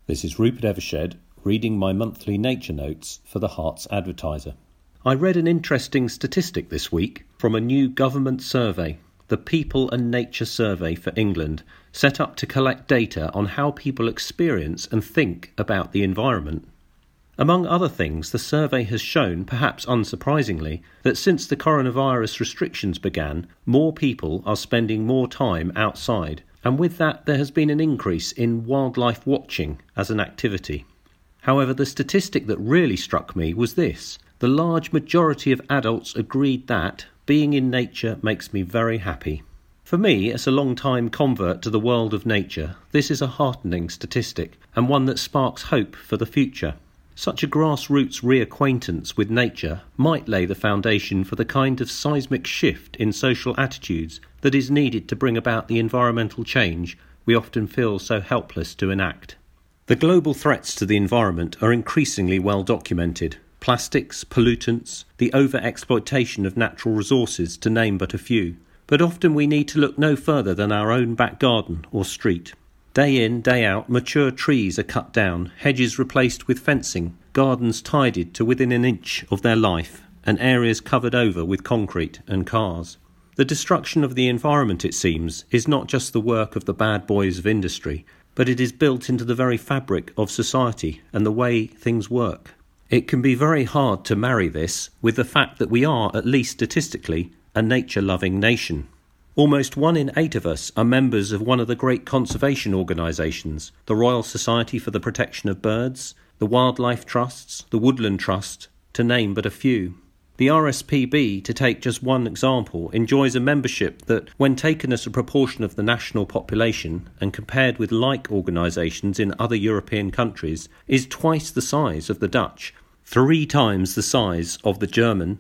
This is Rupert Evershed reading my monthly nature notes for the Herts Advertiser. I read an interesting statistic this week from a new government survey, the People and Nature Survey for England, set up to collect data on how people experience and think about the environment. Among other things, the survey has shown, perhaps unsurprisingly, that since the coronavirus restrictions began, more people are spending more time outside, and with that there has been an increase in wildlife watching as an activity. However, the statistic that really struck me was this: the large majority of adults agreed that being in nature makes me very happy. For me, as a long-time convert to the world of nature, this is a heartening statistic, and one that sparks hope for the future. Such a grassroots reacquaintance with nature might lay the foundation for the kind of seismic shift in social attitudes that is needed to bring about the environmental change we often feel so helpless to enact. The global threats to the environment are increasingly well documented. Plastics, pollutants, the over-exploitation of natural resources, to name but a few. But often we need to look no further than our own back garden or street. Day in, day out, mature trees are cut down, hedges replaced with fencing, gardens tidied to within an inch of their life, and areas covered over with concrete and cars. The destruction of the environment, it seems, is not just the work of the bad boys of industry, but it is built into the very fabric of society and the way things work. It can be very hard to marry this with the fact that we are, at least statistically, a nature-loving nation. Almost 1 in 8 of us are members of one of the great conservation organisations, the Royal Society for the Protection of Birds, the Wildlife Trusts, the Woodland Trust, to name but a few. The RSPB, to take just one example, enjoys a membership that, when taken as a proportion of the national population and compared with like organisations in other European countries, is twice the size of the Dutch, 3 times the size of the German,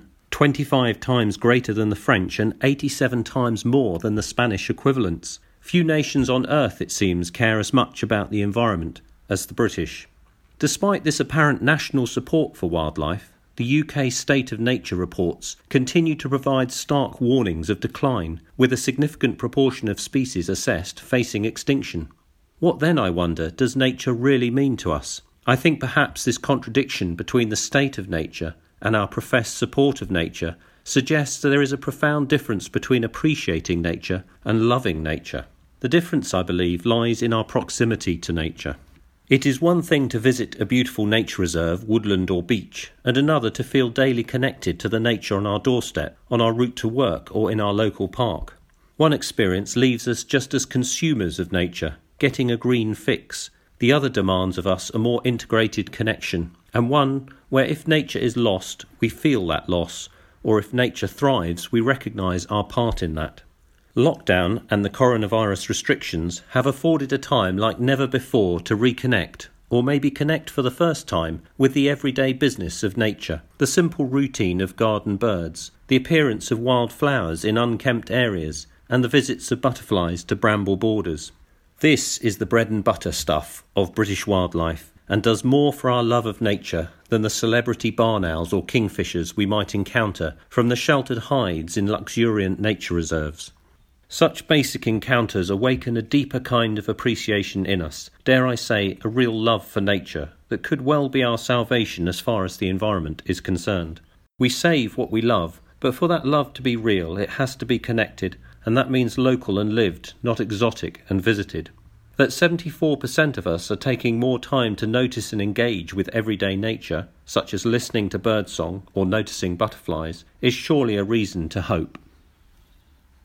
25 times greater than the French, and 87 times more than the Spanish equivalents. Few nations on earth, it seems, care as much about the environment as the British. Despite this apparent national support for wildlife, the UK State of Nature reports continue to provide stark warnings of decline, with a significant proportion of species assessed facing extinction. What then, I wonder, does nature really mean to us? I think perhaps this contradiction between the state of nature and our professed support of nature suggests that there is a profound difference between appreciating nature and loving nature. The difference, I believe, lies in our proximity to nature. It is one thing to visit a beautiful nature reserve, woodland or beach, and another to feel daily connected to the nature on our doorstep, on our route to work or in our local park. One experience leaves us just as consumers of nature, getting a green fix. The other demands of us a more integrated connection, and one where if nature is lost, we feel that loss, or if nature thrives, we recognise our part in that. Lockdown and the coronavirus restrictions have afforded a time like never before to reconnect, or maybe connect for the first time, with the everyday business of nature, the simple routine of garden birds, the appearance of wild flowers in unkempt areas, and the visits of butterflies to bramble borders. This is the bread and butter stuff of British wildlife, and does more for our love of nature than the celebrity barn owls or kingfishers we might encounter from the sheltered hides in luxuriant nature reserves. Such basic encounters awaken a deeper kind of appreciation in us, dare I say, a real love for nature, that could well be our salvation as far as the environment is concerned. We save what we love, but for that love to be real, it has to be connected, and that means local and lived, not exotic and visited. That 74% of us are taking more time to notice and engage with everyday nature, such as listening to birdsong or noticing butterflies, is surely a reason to hope.